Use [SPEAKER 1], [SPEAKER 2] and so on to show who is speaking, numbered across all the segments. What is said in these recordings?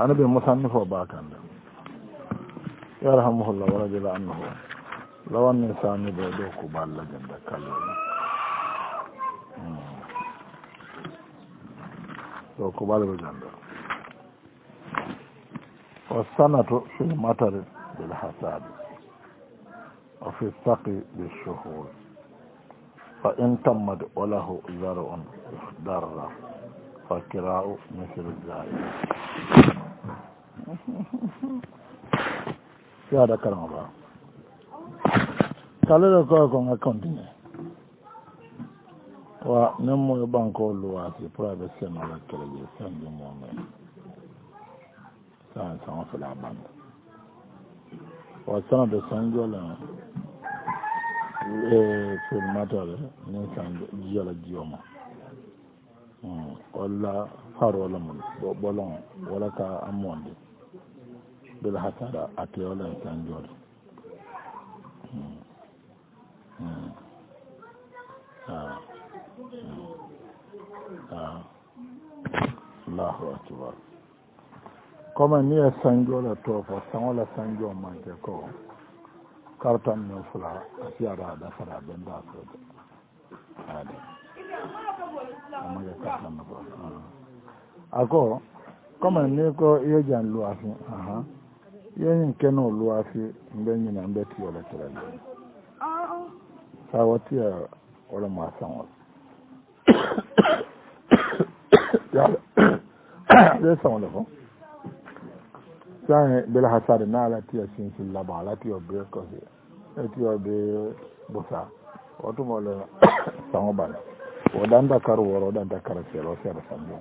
[SPEAKER 1] أنا بمصنف وباكن يرحمه الله ورجل عنه لو أن إنسان يدوك بالله كلمة دوك بالله والسنة في المطر بالحساد وفي السقي بالشهور فإن تمد وله زرع ضر فكراء مثل الزائر يا ده كلام الله قالوا لكم كونتينيو ونمو بانكو لواسي برابة سنة لكي سنجي مومين سان في العبان والسنة دي سنجو لنا في المطر نسان جيالا جيوما ولا فار ولا من بولون ولا كا أموندي بالحسد أتي ولا سنجو الله أكبر كما نية سنجو لا توفى سنولا سنجو مانتكو كارتان نفلا أسيارا دفرا بندا فوق هذا أما كارتان نفلا أكو كما نيكو يجان لوافي yin keno luwafi mbenyi na mbeti wala tirani sawatia wala masan wala ya san wala ko sai bela hasade na la tiya sin sin la ba la tiya be ko e tiya be bosa wato mo le san ba o dan da kar woro dan da kar selo sai da san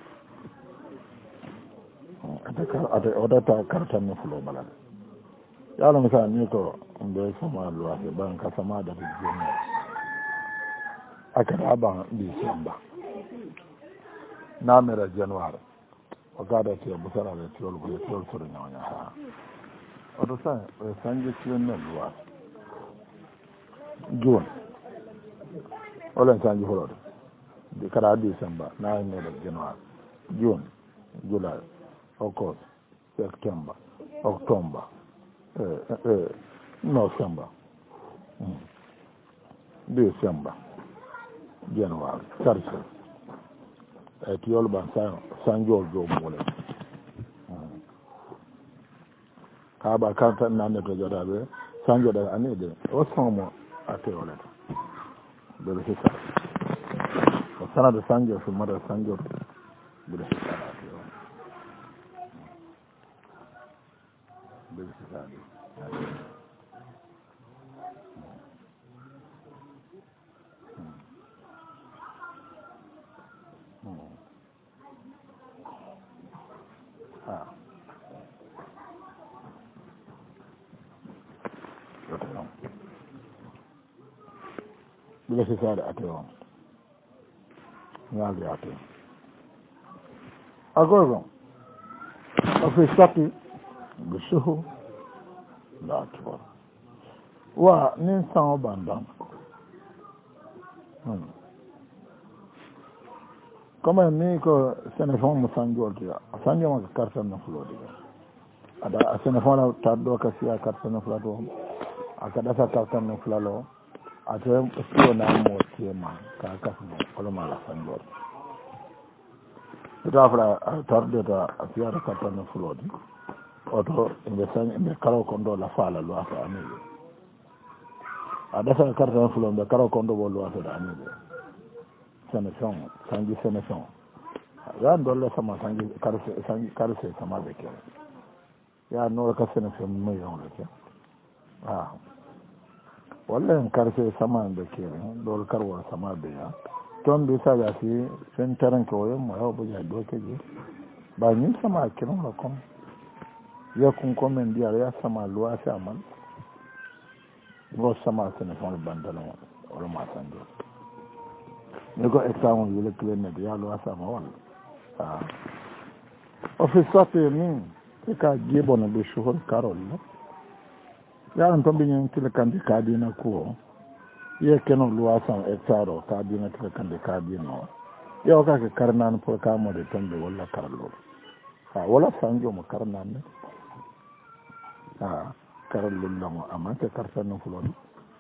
[SPEAKER 1] ata odata kartan no fulo bala yalo mi sa ni ko ndo sama lo ase ban ka sama da jinna akara ba di samba na mera january o gada ti busara le ti ol ko ti ol suru nyanya ha odo sa sanje ti no lo june ola sanje holo di kara di samba na mera january june july August, September, October, November, December, January, February. Eti olba San Giorgio mole. Kaba kanta nane to jodabe San Giorgio anede o somo ate oleta. Bele hita. O sana de San Giorgio mara San Giorgio. Bele hita. Bila sisare ate on ngali ate agogo ofisati bishuhu la tuwa wa nin san bandan kama ni ko senefon mo sanjolti sanjo ma karta na flodi ada senefon la taddo ka siya karta na flado akada sa karta na flalo ate sio na mo tema ka ka ko ma la sanjol ita fra tarde da siya karta na flodi oto imbe karo kondo la fala lo asa amile adasa karta na flodi be karo kondo bo lo asa da amile senation sangi senation ya ndolle sama sangi karse sama beke ya no ka senation mo yon le wallan karse sama beke dol karwa sama be ya ton bi sa ya fi sen taran ko yo mo yo buja do keje ba ni sama kiran la kom ya kun komen dia ya sama lo asa man go sama senation bandalo wala ma sanjo nego examen yule klene ya lo asa ma wala ofisate min ka gebo na be shuhur karol ya an tombi nyen tile kandi kadi na ko ye keno lo asa exaro kadi na tile kandi kadi no ya ka ka karnan por ka mo de tombe wala karlo wala sanjo mo karnanne karal lullamo amante kartanno fuloni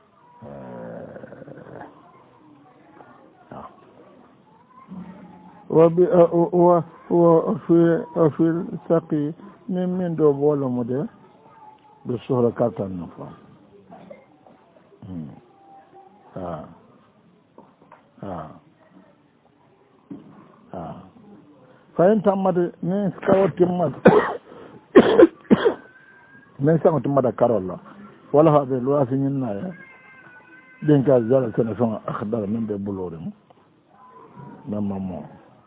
[SPEAKER 1] وفي السقي من دو بولو مودي بسهولة كارتان نفا فإن تمت من كاو تمت من سانو تمت كارولا ولا هذا الواسي نينا دين كازال سنة أخضر من ببلورم من مامو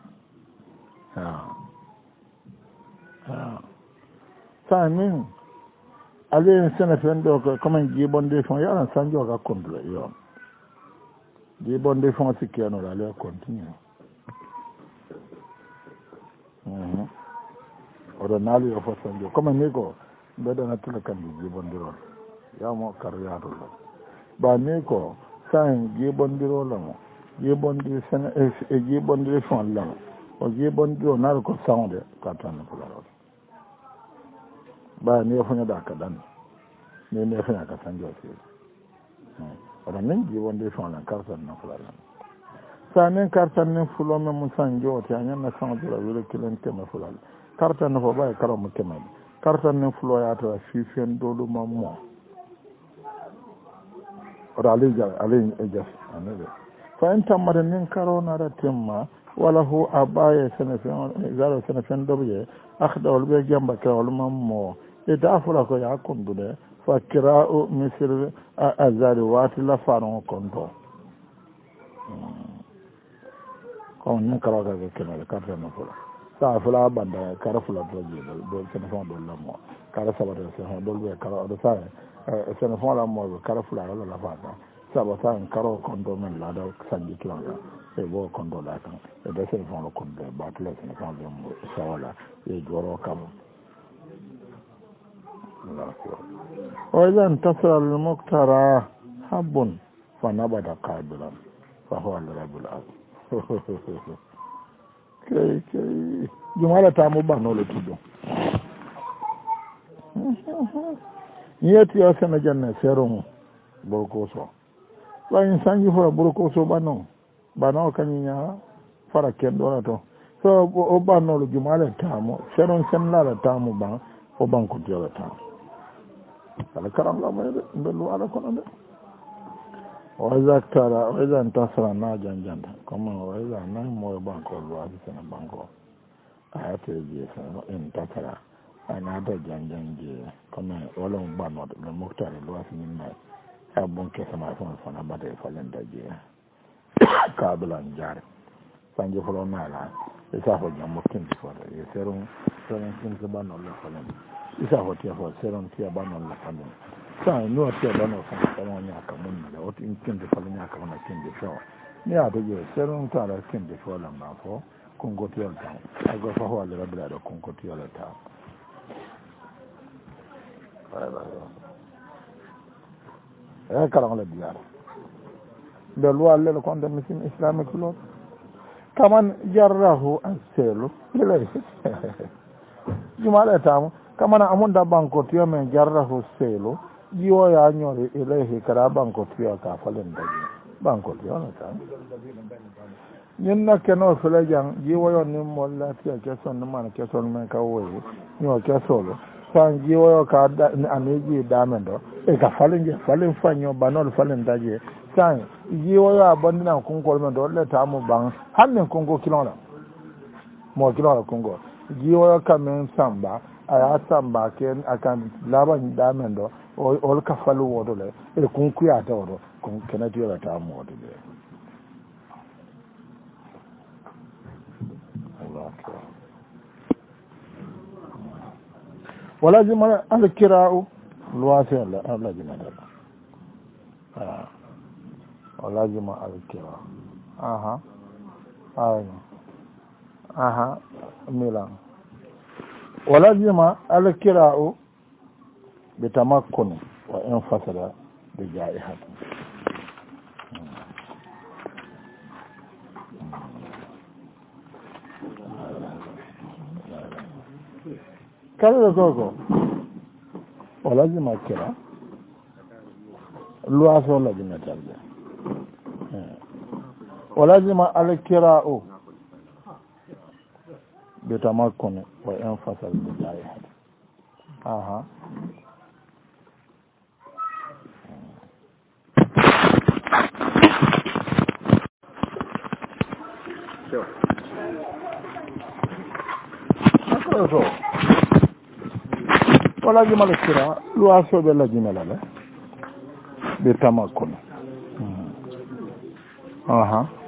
[SPEAKER 1] samin ale sene fen do ko comme jibonde fon yaran sanjo ka kontle yo jibonde fon sikeno la le continue odo nali yo fo sanjo comme ni ko bedo na tele kan jibonde ro ya mo karyato lo ba ni ko san jibonde ro la mo jibonde sene e jibonde fon la o jibonde o nar ko sawde ka tan ko la ro ba ne fanya da kadan ne fanya ka sanjo ce ranan ji wanda ya fana karsan na fulala sanin karsan ne fulo me mun sanjo ta yan na san da wuri kilin te na fulala karsan na fa ba karo mu te mai karsan ne fulo ya ta fifen dolu mammo rali ja alin ejas anabe fa in tamara nin karo na da timma wala hu abaya sanafin zaro sanafin dobe akhda wal be jamba ka wal mammo idafula ko ya kundude fa kira'u misir azari wati la faron kondo ko ne kala ga kenal karta na fula sa fula banda kara fula do sana fon do lamo kara sabata sana do be kara do sa sana fon la mo kara fula la fata sabata karo kondo men la do sanji kilanga e bo kondo la kan e de sana fon kondo ba tla sana fon do sawala e joro kam وإذا انتصر المقترى حب فنبت قابلا فهو الرب الأرض كي جمالة تاموبا نولي تدو نيتي أسنى جنة سيرون بروكوسو وإنسان يفر بروكوسو بانو كنيا فرقين دوناتو so o banolo jumale tamo seron senlala tamo ban o banko jola tamo ala karam la may belu ala kono de wa zaktara wa idan tasra na janjanta comme wa idan na mo banko lo adi sana banko ayate je sana en tasra ana da janjanje comme wala mo banno de moktare lo asini na abon ke sama fona bade falen daje kablan jar sanje folo nala isa ho jam mokin di folo e serum kin se banno le falen isa ho tia fo serum tia banno le falen sa no tia banno fa ko nya ka mun le o tin kin di falen nya ka na kin di fo ni a de serum ta la kin di fo la ma fo kun go tia ta ago fa ho le rabla do kun go tia la ta e kala le diara de loi le konde misin islamic law kaman jarrahu aselu lele jumala tamu kamana amunda banko tiyo men jarrahu selu jiwo ya nyori ilahi kara banko tiyo ka falen daji banko tiyo na tamu nyinna keno fele jang jiwo yo ni molla tiyo keson ni mana keson men ka woyi nyo kesolo san jiwo yo ka ameji damendo e ka falen fanyo banol falen daji san jiwo ya bandina kunko men do le tamu bang hannen kunko kilona mo kilona kunko jiwo ya kamen samba aya samba ken akan laban damen do o ka falu wodo le e kunku ya to do kun kenati ya tamu wodo le Allah wala jima al-kira'u luwasi Allah jima da ولازم الكرة ميلان ولازم الكراء بتمكن وانفصل بجائحة kala ko wala jima kira luwaso la jima tarde wala jima al kira'u bi tamakkun wa infasal bi da'i aha so wala jima al kira luwaso be la jima la bi tamakkun aha